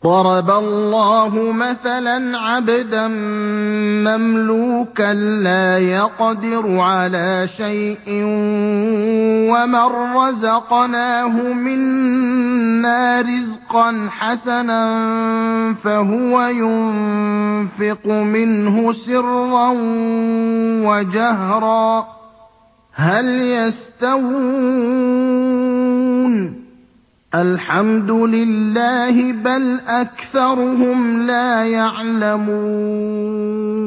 ضَرَبَ اللَّهُ مَثَلًا عَبْدًا مَّمْلُوكًا لَّا يَقْدِرُ عَلَىٰ شَيْءٍ وَمَن رَّزَقْنَاهُ مِنَّا رِزْقًا حَسَنًا فَهُوَ يُنفِقُ مِنْهُ سِرًّا وَجَهْرًا ۖ هَلْ يَسْتَوُونَ ۚ الْحَمْدُ لِلَّهِ ۚ بَلْ أَكْثَرُهُمْ لَا يَعْلَمُونَ